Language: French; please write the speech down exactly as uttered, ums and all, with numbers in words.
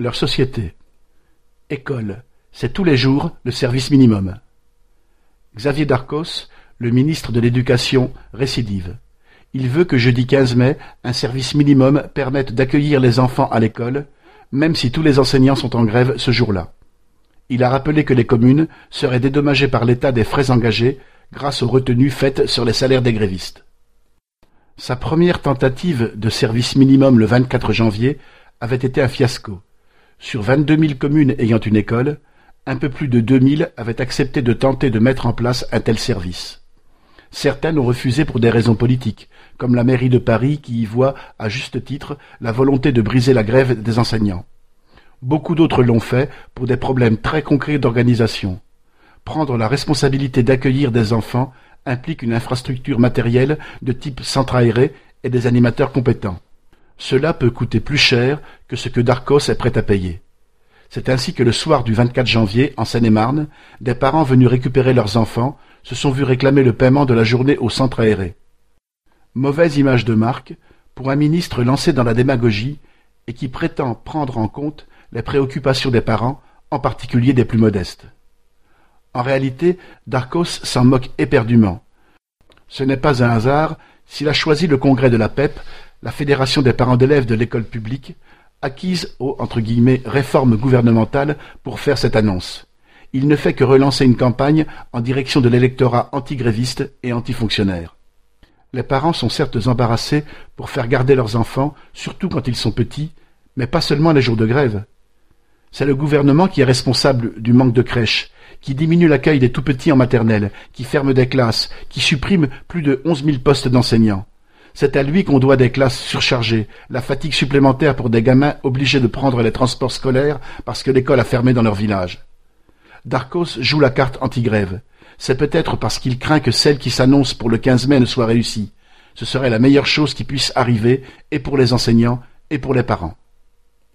Leur société. École, c'est tous les jours le service minimum. Xavier Darcos, le ministre de l'Éducation, récidive. Il veut que jeudi quinze mai, un service minimum permette d'accueillir les enfants à l'école, même si tous les enseignants sont en grève ce jour-là. Il a rappelé que les communes seraient dédommagées par l'État des frais engagés grâce aux retenues faites sur les salaires des grévistes. Sa première tentative de service minimum le vingt-quatre janvier avait été un fiasco. Sur vingt-deux mille communes ayant une école, un peu plus de deux mille avaient accepté de tenter de mettre en place un tel service. Certaines ont refusé pour des raisons politiques, comme la mairie de Paris qui y voit, à juste titre, la volonté de briser la grève des enseignants. Beaucoup d'autres l'ont fait pour des problèmes très concrets d'organisation. Prendre la responsabilité d'accueillir des enfants implique une infrastructure matérielle de type centre aéré et des animateurs compétents. Cela peut coûter plus cher que ce que Darcos est prêt à payer. C'est ainsi que le soir du vingt-quatre janvier, en Seine-et-Marne, des parents venus récupérer leurs enfants se sont vus réclamer le paiement de la journée au centre aéré. Mauvaise image de marque pour un ministre lancé dans la démagogie et qui prétend prendre en compte les préoccupations des parents, en particulier des plus modestes. En réalité, Darcos s'en moque éperdument. Ce n'est pas un hasard s'il a choisi le congrès de la P E P, la Fédération des parents d'élèves de l'école publique, acquise aux entre guillemets, réformes gouvernementales pour faire cette annonce. Il ne fait que relancer une campagne en direction de l'électorat antigréviste et antifonctionnaire. Les parents sont certes embarrassés pour faire garder leurs enfants, surtout quand ils sont petits, mais pas seulement les jours de grève. C'est le gouvernement qui est responsable du manque de crèches, qui diminue l'accueil des tout-petits en maternelle, qui ferme des classes, qui supprime plus de onze mille postes d'enseignants. C'est à lui qu'on doit des classes surchargées, la fatigue supplémentaire pour des gamins obligés de prendre les transports scolaires parce que l'école a fermé dans leur village. Darcos joue la carte anti-grève. C'est peut-être parce qu'il craint que celle qui s'annonce pour le quinze mai ne soit réussie. Ce serait la meilleure chose qui puisse arriver, et pour les enseignants, et pour les parents.